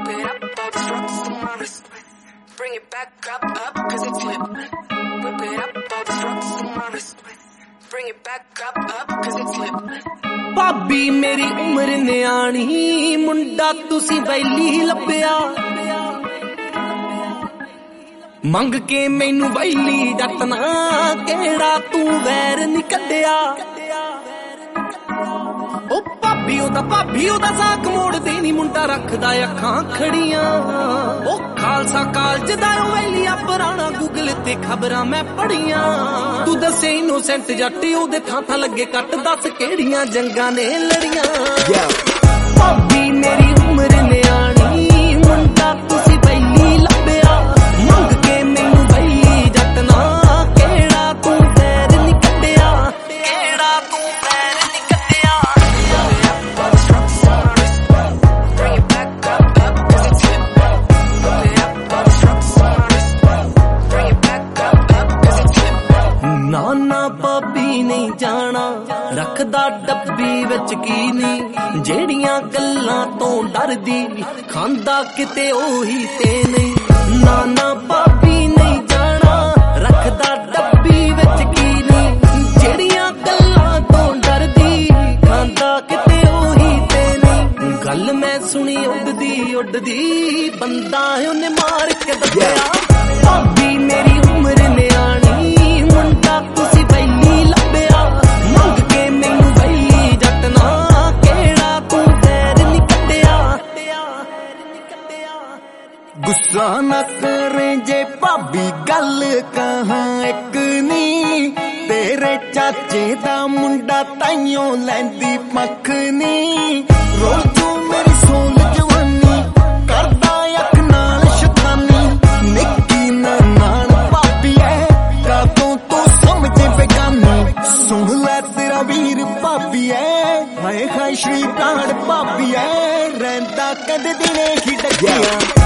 Whip it up, all these rocks on my wrist. Bring it back up, cause it flip. Whip it up, all these rocks on my wrist. Bring it back up, cause it flip. ਭਾਬੀ ਮੇਰੀ ਉਮਰ ਨਿਆਣੀ ਮੁੰਡਾ ਤੁਸੀਂ ਵੈਲੀ ਲੱਭਿਆ ਮੰਗ ਕੇ ਮੈਨੂੰ ਵੈਲੀ ਡੱਟਣਾ ਕਿਹੜਾ ਤੂੰ ਵੈਰ ਨੀ ਕੱਢਿਆ ਉਹ ਭਾਬੀ ਉਹਦਾ ਸਾਕ ਮੋੜਦੇ ਨੀ ਮੁੰਡਾ ਰੱਖਦਾ ਅੱਖਾਂ ਖੜੀਆਂ ਉਹ ਖਾਲਸਾ ਕਾਲਜ ਦਾ ਵੈਲੀਆ ਪੁਰਾਣਾ ਗੂਗਲ ਤੇ ਖਬਰਾਂ ਮੈਂ ਪੜੀਆਂ ਤੂੰ ਦੱਸੇ ਇਨੋਸੈਂਟ ਜੱਟ ਉਹਦੇ ਥਾਂ ਲੱਗੇ ਕੱਟ ਦੱਸ ਕਿਹੜੀਆਂ ਜੰਗਾਂ ਨੇ ਲੜੀਆਂ ਭਾਬੀ ਮੇਰੀ ਉਮਰ ਨਿਆਣੀ ਮੁੰਡਾ ਤੁਸੀਂ ਵੈਲੀ ਲੱਭਿਆ ਮੰਗ ਕੇ ਮੈਨੂੰ ਵੈਲੀ ਜੱਟਣਾ ਕਿਹੜਾ ਤੂੰ ਵੈਰ ਨੀ ਕੱਢਿਆ ਕਿਹੜਾ ਤੂੰ ਵੈਰ ਨੀ ਕੱਢਿਆ ਨਾ ਭਾਬੀ ਨਹੀਂ ਜਾਣਾ ਰੱਖਦਾ ਡੱਬੀ ਵਿੱਚ ਕੀ ਨਹੀਂ ਜਿਹੜੀਆਂ ਗੱਲਾਂ ਤੋਂ ਡਰਦੀ ਖਾਂਦਾ ਕਿਤੇ ਉਹੀ ਤੇ ਨਹੀਂ ਨਾ ਭਾਬੀ ਨਹੀਂ ਜਾਣਾ ਰੱਖਦਾ ਡੱਬੀ ਵਿੱਚ ਕੀ ਨਹੀਂ ਜਿਹੜੀਆਂ ਗੱਲਾਂ ਤੋਂ ਡਰਦੀ ਖਾਂਦਾ ਕਿਤੇ ਉਹੀ ਤੇ ਨਹੀਂ ਗੱਲ ਮੈਂ ਸੁਣੀ ਉੱਡਦੀ ਬੰਦਾ ਉਹਨੇ ਮਾਰ ਕੇ ਦੱਸਿਆ ਭਾਬੀ ਮੇਰੀ ਉਮਰ ਨਿਆਣੀ ਮੁੰਡਾ ਤੁਸੀਂ ਵੈਲੀ ਲੱਭਿਆ ਮੰਗ ਕੇ ਮੈਨੂੰ ਵੈਲੀ ਜੱਟਣਾ ਕਿਹੜਾ ਤੂੰ ਵੈਰ ਨੀ ਕੱਢਿਆ ਗੁੱਸਾ ਨਾ ਕਰੇ ਜੇ ਭਾਬੀ ਗੱਲ ਕਹਾਂ ਇੱਕ ਨੀ ਤੇਰੇ ਚਾਚੇ ਦਾ ਮੁੰਡਾ ਤਾਈਓ ਲੈਂਦੀ ਮੱਖ ਨੀ ਰੋਲ ਤੂੰ ਮੇਰੀ ਸੋਲ ਜਵਾਨੀ ਕਰਦਾ ਅੱਖ ਨਾਲ ਸ਼ੈਤਾਨੀ ਨਿੱਕੀ ਨਾਲ ਭਾਬੀ ਐ ਕਾਤੋਂ ਤੂੰ ਸਮਝੇ ਬੇਗਾਨੀ ਸੁਣ ਲੈ ਤੇਰਾ ਵੀਰ ਭਾਬੀ ਐ ਹਾਏ ਹਾਏ ਸ਼੍ਰੀ ਪ੍ਰਾਣ ਭਾਬੀ ਐ ਰਹਿੰਦਾ ਕਦੇ ਦਿਨੇ ਹੀ ਡੱਕਿਆ